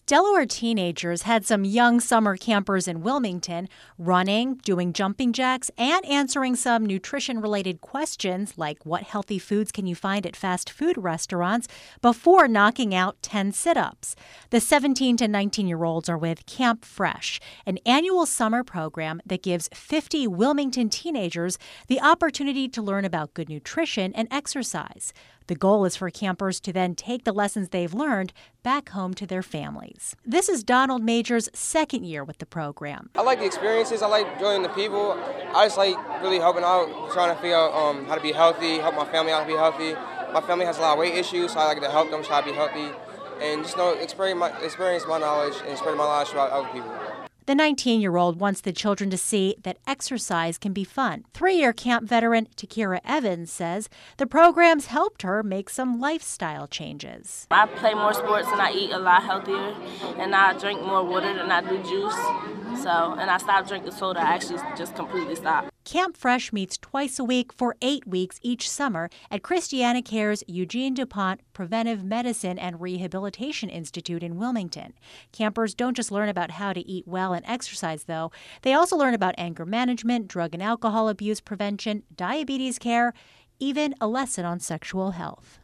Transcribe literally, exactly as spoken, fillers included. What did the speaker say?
Delaware teenagers had some young summer campers in Wilmington running, doing jumping jacks, and answering some nutrition-related questions like what healthy foods can you find at fast food restaurants before knocking out ten sit-ups. The seventeen to nineteen-year-olds are with Camp Fresh, an annual summer program that gives fifty Wilmington teenagers the opportunity to learn about good nutrition and exercise. The goal is for campers to then take the lessons they've learned back home to their families. This is Donald Major's second year with the program. I like the experiences. I like joining the people. I just like really helping out, trying to figure out um, how to be healthy, help my family out to be healthy. My family has a lot of weight issues, so I like to help them try to be healthy and just know, experience my, experience my knowledge and spread my knowledge throughout other people. The nineteen-year-old wants the children to see that exercise can be fun. Three-year camp veteran Takira Evans says the program's helped her make some lifestyle changes. I play more sports and I eat a lot healthier, and I drink more water than I do juice. So, and I stopped drinking soda. I actually just completely stopped. Camp Fresh meets twice a week for eight weeks each summer at Christiana Care's Eugene DuPont Preventive Medicine and Rehabilitation Institute in Wilmington. Campers don't just learn about how to eat well and exercise, though. They also learn about anger management, drug and alcohol abuse prevention, diabetes care, even a lesson on sexual health.